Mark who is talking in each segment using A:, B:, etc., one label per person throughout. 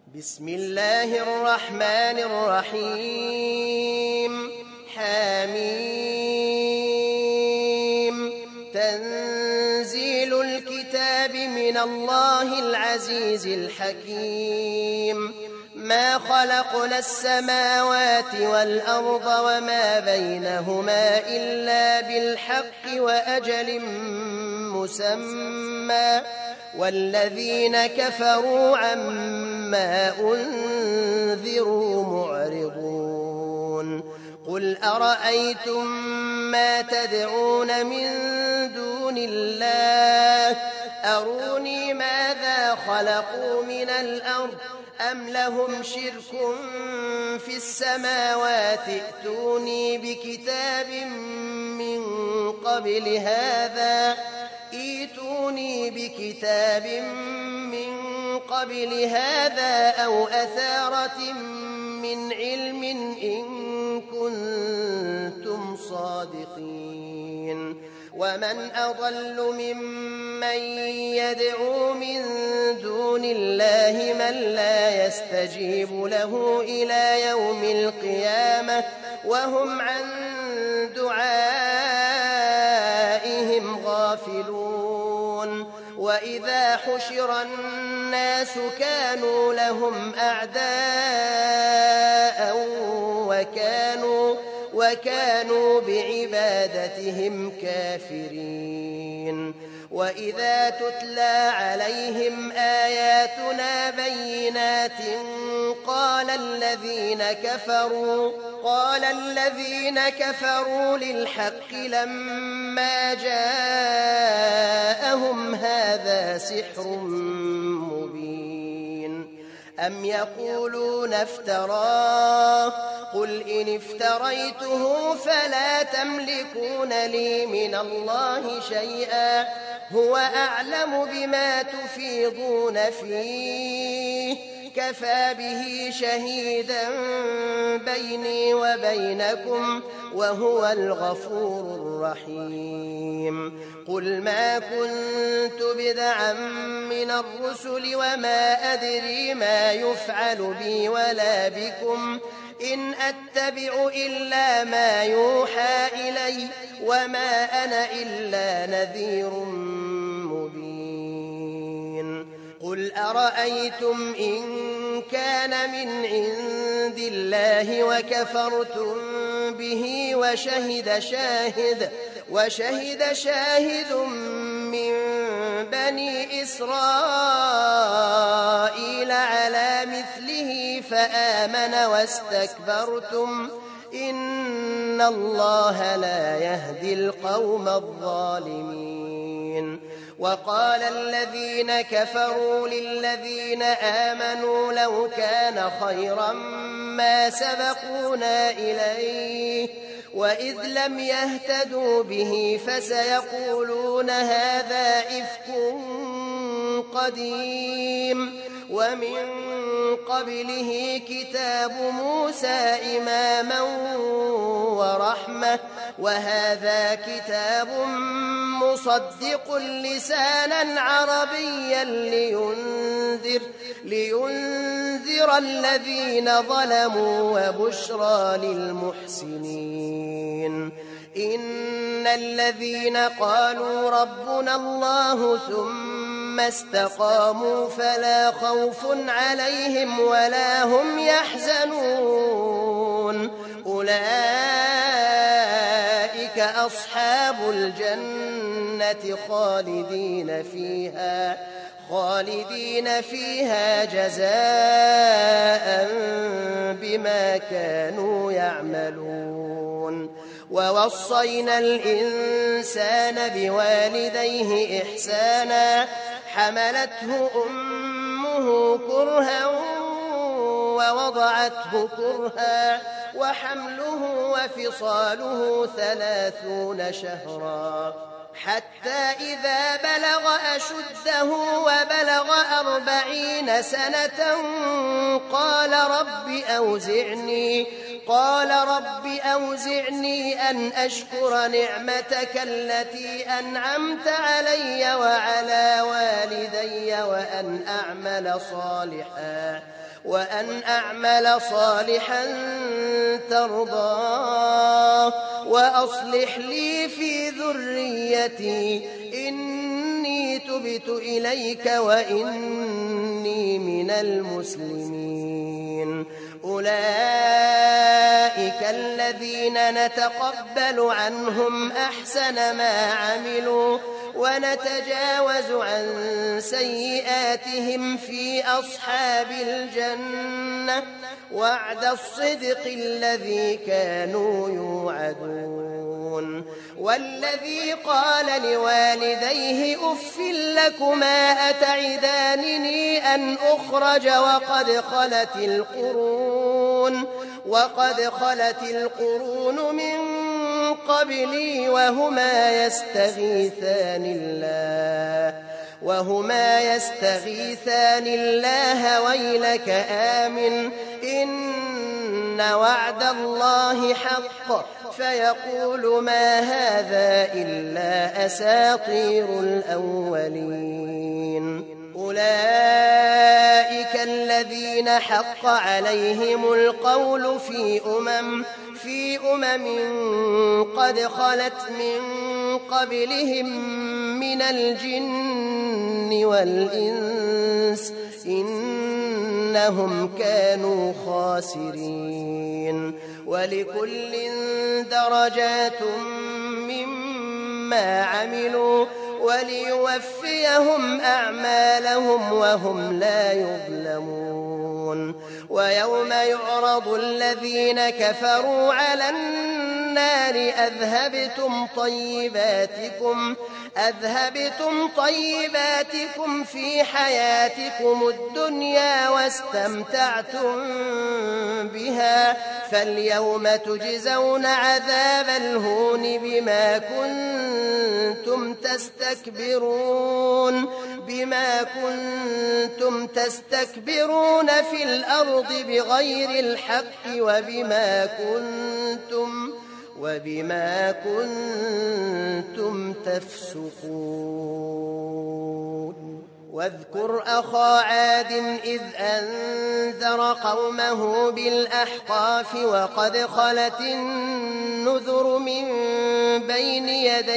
A: بسم الله الرحمن الرحيم حميم تنزيل الكتاب من الله العزيز الحكيم ما خلقنا السماوات والأرض وما بينهما إلا بالحق وأجل مسمى والذين كفروا عما أنذروا معرضون قل أرأيتم ما تدعون من دون الله أروني ماذا خلقوا من الأرض أم لهم شرك في السماوات ائتوني بكتاب من قبل هذا أو أثارة من علم إن كنتم صادقين ومن أضل ممن يدعو من دون الله من لا يستجيب له إلى يوم القيامة وهم عن دعائهم غافلون وإذا حشر الناس كانوا لهم أعداء وكانوا بعبادتهم كافرين وإذا تتلى عليهم آياتنا بينات قال الذين كفروا للحق لما جاءهم هذا سحر مبين أم يقولون افتراه قل إن افتريته فلا تملكون لي من الله شيئا هو أعلم بما تفيضون فيه كفى به شهيدا بيني وبينكم وهو الغفور الرحيم قل ما كنت بدعا من الرسل وما أدري ما يفعل بي ولا بكم إن أتبع إلا ما يوحى إلي وما أنا إلا نذير مبين قل أرأيتم إن كان من عند الله وكفرتم به وشهد شاهد من بني إسرائيل على مثله فآمن واستكبرتم إن الله لا يهدي القوم الظالمين وقال الذين كفروا للذين آمنوا لو كان خيرا ما سبقونا إليه وإذ لم يهتدوا به فسيقولون هذا إفك قديم ومن قبله كتاب موسى إماما ورحمة وهذا كتاب مصدق لسانا عربيا لينذر الذين ظلموا وبشرى للمحسنين إن الذين قالوا ربنا الله ثم استقاموا فلا خوف عليهم ولا هم يحزنون أولئك أصحاب الجنة خالدين فيها جزاء بما كانوا يعملون ووصينا الإنسان بوالديه إحسانا حملته أمه كرها ووضعته كرها وحمله وفصاله 30 شهرا حتى إذا بلغ أشده وبلغ 40 سنة قال رب أوزعني أن أشكر نعمتك التي أنعمت علي وعلى والدي وأن أعمل صالحا ترضاه وأصلح لي في ذريتي إني تبت إليك وإني من المسلمين. أولئك الذين نتقبل عنهم أحسن ما عملوا ونتجاوز عن سيئاتهم في أصحاب الجنة وعد الصدق الذي كانوا يوعدون. والذي قال لوالديه أف لكما أتعدانني أن أخرج وقد خلت القرون من قبلي وهما يستغيثان الله ويلك آمن إن وعد الله حق فيقول ما هذا إلا أساطير الأولين. أولئك الذين حق عليهم القول في أمم قد خلت من قبلهم من الجن والإنس إنهم كانوا خاسرين. ولكل درجات مما عملوا وليوفيهم أعمالهم وهم لا يظلمون. ويوم يعرض الذين كفروا على النار أذهبتم طيباتكم في حياتكم الدنيا واستمتعتم بها فاليوم تجزون عذاب الهون بما كنتم تستكبرون في الأرض بغير الحق وبما كنتم تفسقون. واذكر أخا عاد إذ أنذر قومه بالأحقاف وقد خلت النذر من بين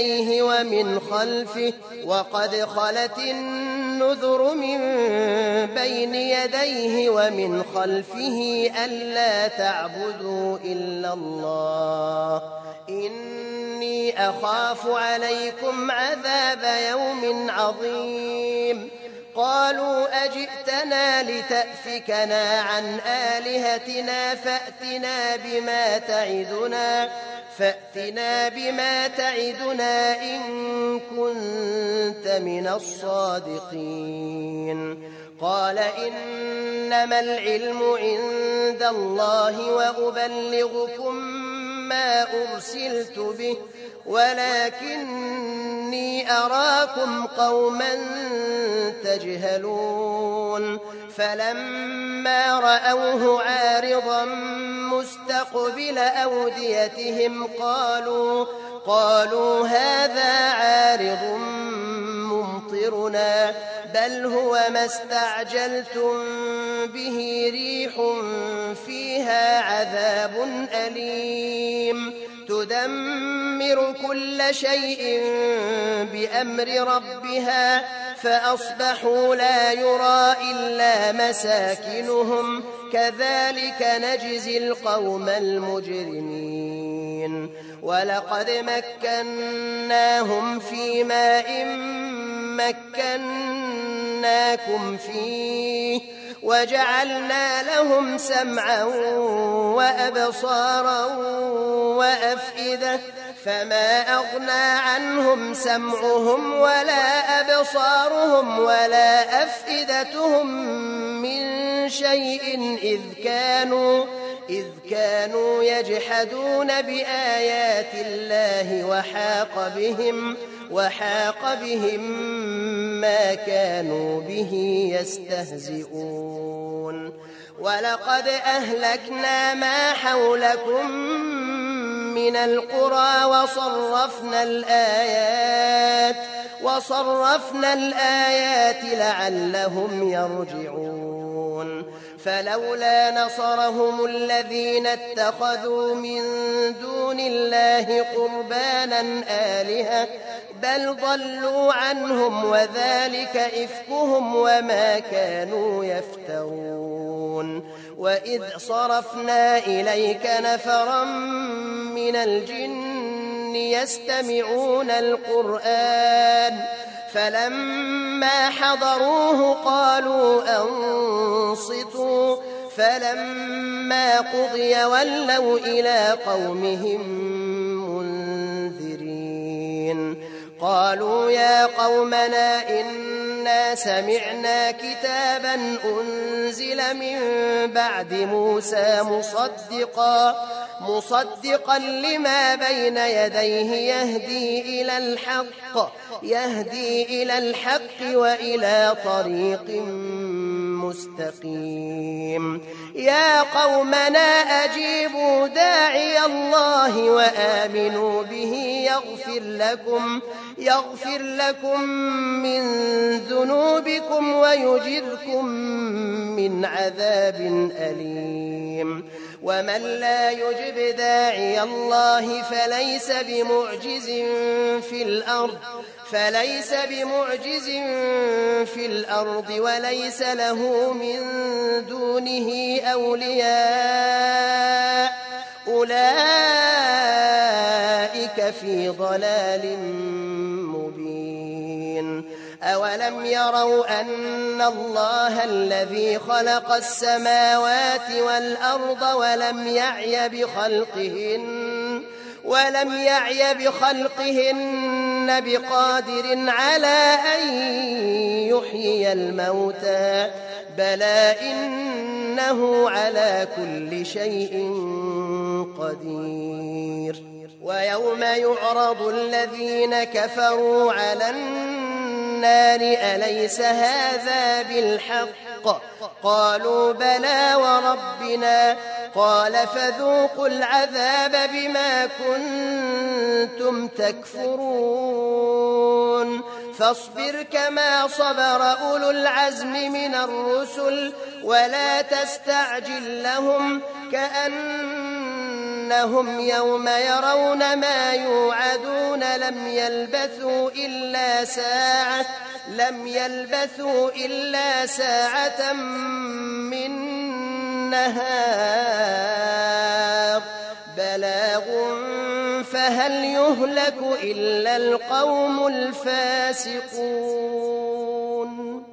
A: يديه ومن خلفه ألا تعبدوا إلا الله إني أخاف عليكم عذاب يوم عظيم. قالوا أجئتنا لتأفكنا عن آلهتنا فأتنا بما تعدنا إن كنت من الصادقين. قال إنما العلم عند الله وأبلغكم ما أرسلت به ولكني أراكم قوما تجهلون. فلما رأوه عارضا مستقبل أوديتهم قالوا هذا عارض ممطرنا بل هو ما استعجلتم به ريح فيها عذاب أليم تدمر كل شيء بأمر ربها فأصبحوا لا يرى إلا مساكنهم كذلك نجزي القوم المجرمين. ولقد مكناهم في ماء مكناكم فيه وجعلنا لهم سمعا وأبصارا وأفئدة فما أغنى عنهم سمعهم ولا أبصارهم ولا أفئدتهم من شيء إذ كانوا يجحدون بآيات الله وحاق بهم ما كانوا به يستهزئون. ولقد أهلكنا ما حولكم من القرى وصرفنا الآيات لعلهم يرجعون. فلولا نصرهم الذين اتخذوا من دون الله قربانا آلهة بل ضلوا عنهم وذلك إفكهم وما كانوا يفترون وإذ صرفنا إليك نفرا من الجن يستمعون القرآن فلما حضروه قالوا أنصتوا فلما قضي ولوا إلى قومهم منذرين قالوا يا قومنا إنا سمعنا كتابا أنزل من بعد موسى مصدقا لما بين يديه يهدي إلى الحق وإلى طريق مستقيم يا قومنا أجيبوا داعي الله وآمنوا به يغفر لكم من ذنوبكم ويجركم من عذاب أليم ومن لا يجب داعي الله فليس بمعجز في الأرض وليس له من دونه أولياء أولئك في ضلال مبين أولم يروا أن الله الذي خلق السماوات والأرض ولم يعي بخلقهن بقادر على أن يحيي الموتى بلى إنه على كل شيء قدير ويوم يعرض الذين كفروا على النار أليس هذا بالحق قالوا بلى وربنا قال فذوقوا العذاب بما كنتم تكفرون فاصبر كما صبر أولو العزم من الرسل ولا تستعجل لهم كأنهم يوم يرون ما يوعدون لم يلبثوا إلا ساعة من نهار بلاغ فهل يهلك إلا القوم الفاسقون